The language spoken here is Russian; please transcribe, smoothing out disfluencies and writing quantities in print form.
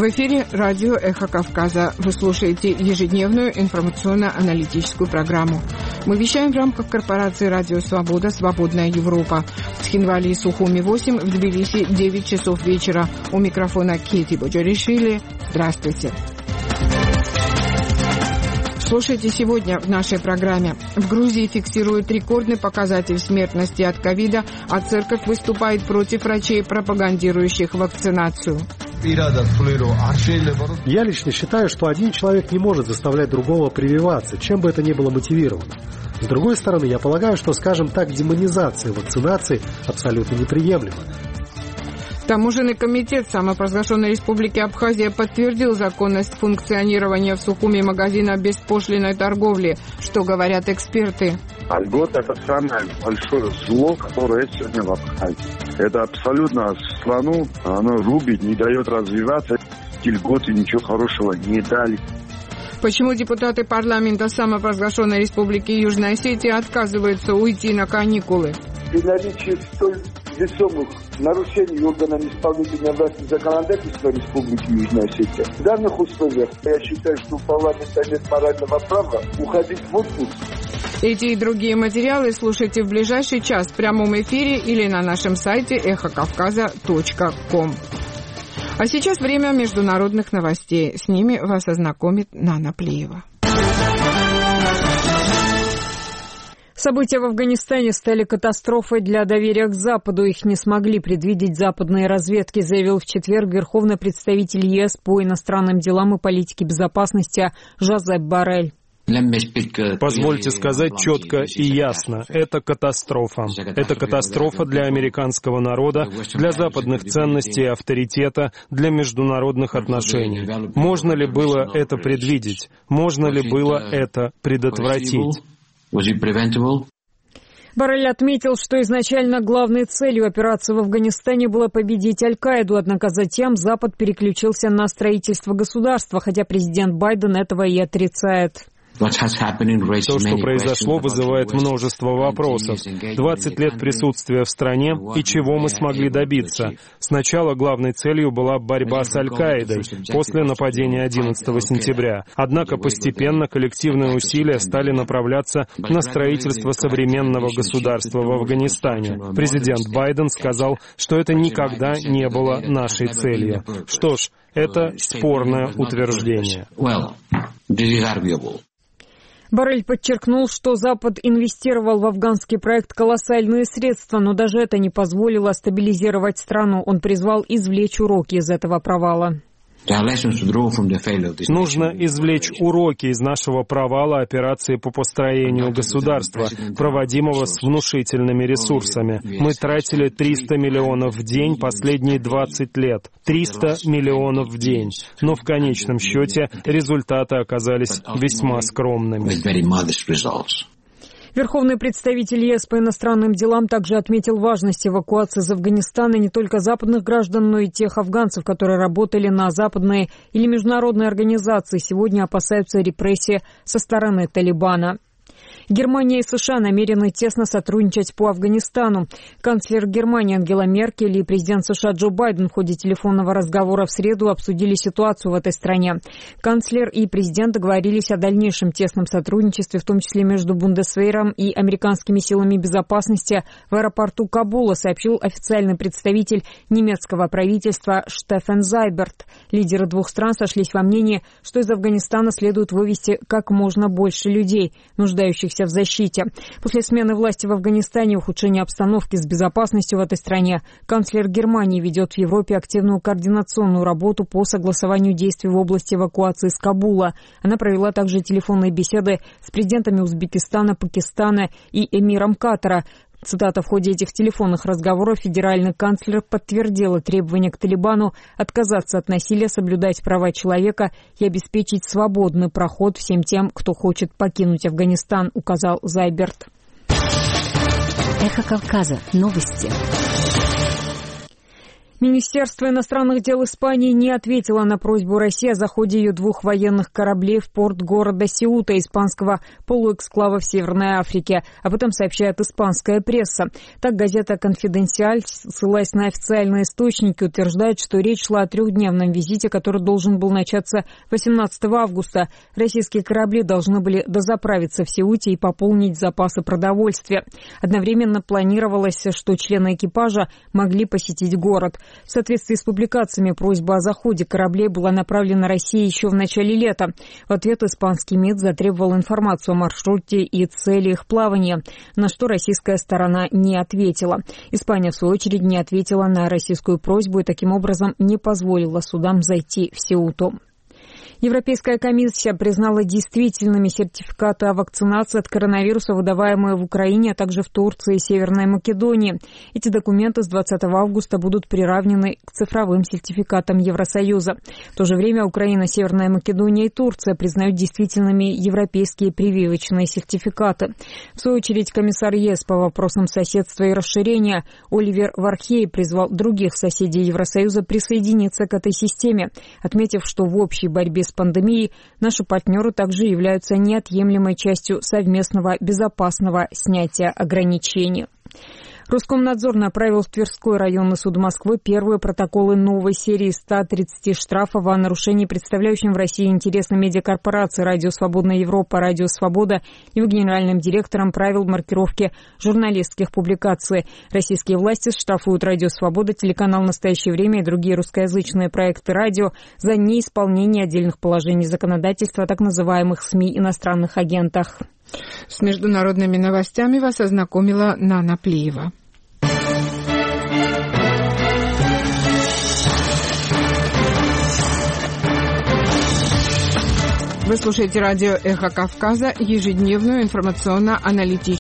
В эфире радио «Эхо Кавказа». Вы слушаете ежедневную информационно-аналитическую программу. Мы вещаем в рамках корпорации «Радио Свобода. Свободная Европа». В Тхинвале и Сухуми 8, в Тбилиси 9 часов вечера. У микрофона Кети Боджаришвили. Здравствуйте. Слушайте сегодня в нашей программе. В Грузии фиксируют рекордный показатель смертности от ковида, а церковь выступает против врачей, пропагандирующих вакцинацию. Я лично считаю, что один человек не может заставлять другого прививаться, чем бы это ни было мотивировано. С другой стороны, я полагаю, что, скажем так, демонизация вакцинации абсолютно неприемлема. Таможенный комитет самопровозглашенной Республики Абхазия подтвердил законность функционирования в Сухуми магазина беспошлинной торговли. Что говорят эксперты? Льгота – это самое большое зло, которое есть сегодня в Абхазии. Это абсолютно страну, оно рубит, не дает развиваться. Эти льготы ничего хорошего не дали. Почему депутаты парламента самопровозглашенной Республики Южная Осетия отказываются уйти на каникулы? При наличии столь весомых нарушений органами исполнительной власти законодательства Республики Южная Осетия, в данных условиях я считаю, что у парламента нет морального права уходить в отпуск. Эти и другие материалы слушайте в ближайший час в прямом эфире или на нашем сайте эхокавказа.ком. А сейчас время международных новостей. С ними вас ознакомит Нана Плиева. События в Афганистане стали катастрофой для доверия к Западу. Их не смогли предвидеть западные разведки, заявил в четверг верховный представитель ЕС по иностранным делам и политике безопасности Жозеп Боррель. Позвольте сказать четко и ясно. Это катастрофа. Это катастрофа для американского народа, для западных ценностей и авторитета, для международных отношений. Можно ли было это предвидеть? Можно ли было это предотвратить? Боррель отметил, что изначально главной целью операции в Афганистане было победить Аль-Каиду, однако затем Запад переключился на строительство государства, хотя президент Байден этого и отрицает. То, что произошло, вызывает множество вопросов. 20 лет присутствия в стране, и чего мы смогли добиться? Сначала главной целью была борьба с Аль-Каидой, после нападения 11 сентября. Однако постепенно коллективные усилия стали направляться на строительство современного государства в Афганистане. Президент Байден сказал, что это никогда не было нашей целью. Что ж, это спорное утверждение. Боррель подчеркнул, что Запад инвестировал в афганский проект колоссальные средства, но даже это не позволило стабилизировать страну. Он призвал извлечь уроки из этого провала. Нужно извлечь уроки из нашего провала операции по построению государства, проводимого с внушительными ресурсами. Мы тратили 300 миллионов в день последние 20 лет. 300 миллионов в день. Но в конечном счете результаты оказались весьма скромными. Верховный представитель ЕС по иностранным делам также отметил важность эвакуации из Афганистана не только западных граждан, но и тех афганцев, которые работали на западные или международные организации, сегодня опасаются репрессий со стороны Талибана. Германия и США намерены тесно сотрудничать по Афганистану. Канцлер Германии Ангела Меркель и президент США Джо Байден в ходе телефонного разговора в среду обсудили ситуацию в этой стране. Канцлер и президент договорились о дальнейшем тесном сотрудничестве, в том числе между Бундесвейром и американскими силами безопасности в аэропорту Кабула, сообщил официальный представитель немецкого правительства Штефан Зайберт. Лидеры двух стран сошлись во мнении, что из Афганистана следует вывести как можно больше людей, нуждающихся в защите. После смены власти в Афганистане и ухудшения обстановки с безопасностью в этой стране канцлер Германии ведет в Европе активную координационную работу по согласованию действий в области эвакуации из Кабула. Она провела также телефонные беседы с президентами Узбекистана, Пакистана и эмиром Катара. Цитата: «В ходе этих телефонных разговоров федеральный канцлер подтвердила требования к Талибану отказаться от насилия, соблюдать права человека и обеспечить свободный проход всем тем, кто хочет покинуть Афганистан», указал Зайберт. Эхо Кавказа. Новости. Министерство иностранных дел Испании не ответило на просьбу России о заходе ее 2 военных кораблей в порт города Сеута, испанского полуэксклава в Северной Африке. Об этом сообщает испанская пресса. Так газета «Конфиденциаль», ссылаясь на официальные источники, утверждает, что речь шла о 3-дневном визите, который должен был начаться 18 августа. Российские корабли должны были дозаправиться в Сеуте и пополнить запасы продовольствия. Одновременно планировалось, что члены экипажа могли посетить город. В соответствии с публикациями, просьба о заходе кораблей была направлена России еще в начале лета. В ответ испанский МИД затребовал информацию о маршруте и цели их плавания, на что российская сторона не ответила. Испания, в свою очередь, не ответила на российскую просьбу и таким образом не позволила судам зайти в Сеуту. Европейская комиссия признала действительными сертификаты о вакцинации от коронавируса, выдаваемые в Украине, а также в Турции и Северной Македонии. Эти документы с 20 августа будут приравнены к цифровым сертификатам Евросоюза. В то же время Украина, Северная Македония и Турция признают действительными европейские прививочные сертификаты. В свою очередь, комиссар ЕС по вопросам соседства и расширения Оливер Вархей призвал других соседей Евросоюза присоединиться к этой системе, отметив, что в общей борьбе с пандемией наши партнеры также являются неотъемлемой частью совместного безопасного снятия ограничений. Роскомнадзор направил в Тверской районный суд Москвы первые протоколы новой серии 130 штрафов о нарушении представляющим в России интересы медиакорпорации «Радио Свободная Европа», «Радио Свобода» его генеральным директором правил маркировки журналистских публикаций. Российские власти штрафуют «Радио Свобода», телеканал «Настоящее время» и другие русскоязычные проекты радио за неисполнение отдельных положений законодательства о так называемых СМИ иностранных агентах. С международными новостями вас ознакомила Нана Плиева. Вы слушаете радио «Эхо Кавказа», ежедневную информационно-аналитическую